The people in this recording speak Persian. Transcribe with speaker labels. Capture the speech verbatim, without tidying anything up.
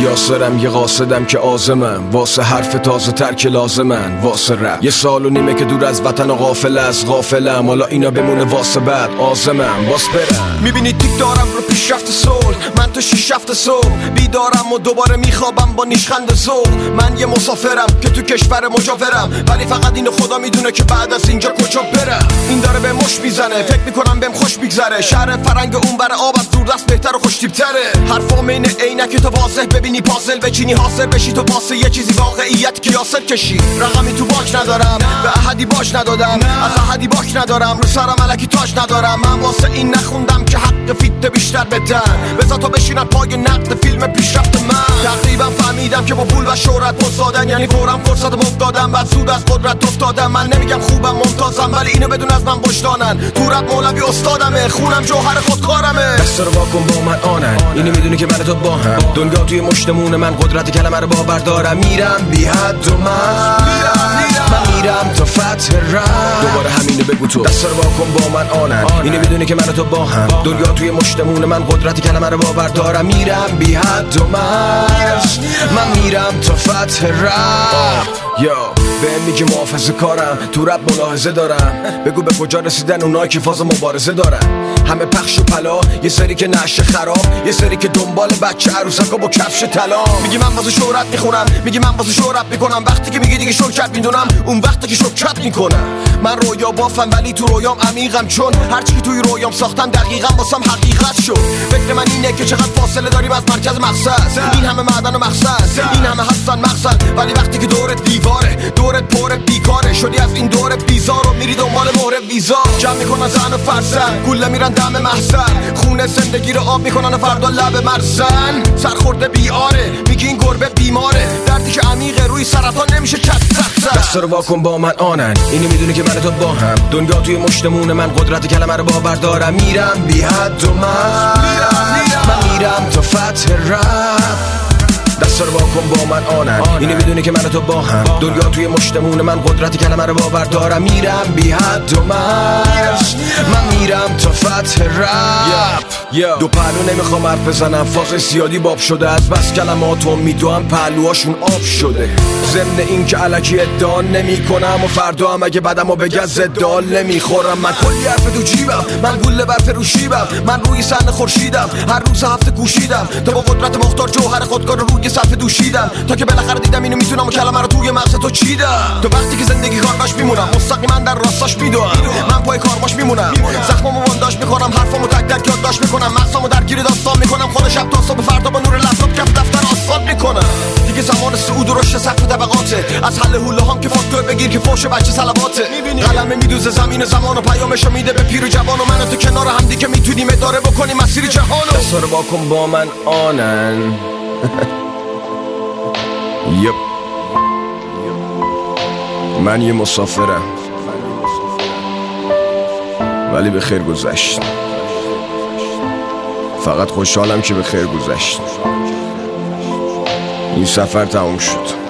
Speaker 1: یاسرم یه قاصدم که آزمم، واسه حرف تازه تر که لازمن، واسه رپ. یه سال و نیمه که دور از وطن و غافل از غافلم، حالا اینا بمونه واسه بعد آزمم واس برم. میبینی تیک دارم رو پیشرفت صلح، من تو شیش هفت صبح بیدارم و دوباره میخوابم با نیشخند ذوق. من یه مسافرم که تو کشور مجاورم، ولی فقط اینو خدا میدونه که بعد از اینجا کجا برم. این داره به مش میزنه، فکر میکنم بهم خوش میگذره. شهر فرنگ اون بر آب از دور دست بهتر و خوش تیپ‌تره. حرفام اینه عینک تو واضح ببینی پازل بچینی حاصل بشی تو واسه یه چیزی واقعیت که یاسر کشی. رقمی تو باک ندارم، به احدی باش ندادم، از احدی باک ندارم، رو سرم الکی تاج ندارم. من واسه این نخوندم که حق فیت بیشتر بدن، بذار تا بشینن پای نقد فیلم پیشرفت من. تقریبا فهمیدم که با پول و شهرت پسادن، یعنی فورا فرصت افتادم بعد سود از قدرت افتادم. من نمیگم خوبم ممتازم، ولی اینو بدون از من وجدانن. تو رپ مولوی استادمه، خونم جوهر خودکارمه. دستا رو واکن با من آنن، اینو میدونی که من تو با هم. دنیا توی مشتمون من، قدرت کلمه رو باور دارم. میرم بی حد و من من میرم تا فتح رپ. دوباره همینو بگو تو. دستا رو واکن با من آنن، اینو میدونی که من تو با هم. دنیا توی مشتمون من، قدرت کلمه رو باور دارم. میرم بی حد و من من میرم تا فتح رپ. یا بهم میگی محافظه کارم، تو رپ ملاحظه دارم. بگو به کجا رسیدن اونایی که فاز مبارزه دارن. همه پخش و پلا، یه سری که نشه خراب، یه سری که دنبال بچه عروسکا با کفش طلا. میگی من واسه شهرت میخونم، میگی من واسه شهرت میکنم. وقتی که میگی دیگه شرکت میدونم، اون وقتی که شرکت میکنم. من رویا بافم ولی تو رویام عمیقم، چون هرچی که توی رویام ساختم دقیقاً واسم حقیقت شد. فکر من اینه که چقدر فاصله داریم از مرکز مقصد. این همه معدن و مقصد، این همه هستن مقصد، ولی وقتی که دورت دیواره، دورت پر بیکاره، شدی از این دور بیزار و میری دنبال مهر ویزا. جمع میکنن زن و فرزن، گوله میرن دم محزن، خونه زندگی رو آب میکنن و فردا لب مرزن. سرخورده بیاره، میگی این گربه بیماره، دردی که عمیقه روی سرطان نمیشه چک زد. دستا رو واکن با من آنن، اینو میدونی که من تو با هم. دنیا توی مشتمون من، قدرت کلمه رو باور دارم. میرم بی حد و من من میرم تا فتح رپ. دستا رو واکن با من آنن، اینو میدونی که من تو با هم. دنیا توی مشتمون من، قدرت کلمه رو باور دارم. میرم بی حد و من من میرم تا فتح رپ. دو پهلو نمیخوام حرف بزنم، فاز زیادی باب شده، از بس کلماتو میدوام پهلوهاشون آب شده. ضمن این که الکی ادعا نمی کنم و فردا هم اگه بدمو بگه زدال نمیخورم. من کلی حرف تو جیبم، من گوله بر فروشیبم، من روی صحنه خورشیدم، هر روز هفته کوشیدم تا با قدرت مختار جوهر خودکار رو روی صفحه دوشیدم، تا که بالاخره دیدم اینو میتونم و کلمه رو توی مغز تو چیدم. تو وقتی که زندگی کارباش میمونم، مستقیما در راستاش میدوام. من پای کارباش میمونم، زخمامو بنداش میکنم، حرفامو تک تک یادداشت میکنم، مغزامو درگیر داستان میکنم. خود شب تا صبح فردا با نور لپتاپ کف دفتر آسفالت میکنم. دیگه زمان صعود و رشد سقف طبقاته، از حل حوله هام که فاکتور بگیر که فوش بچه صلواته. قلمه میدوزه زمین زمان و پیامشو میده به پیر و جوان، و من و تو کنار هم دیگه میتونیم اداره بکنیم مسیر جهانو. دستا رو واکن با من آنن. یپ من یه مسافرم، ولی به خیر گذشت. فقط خوشحالم که به خیر گذشت. این سفر تموم شد.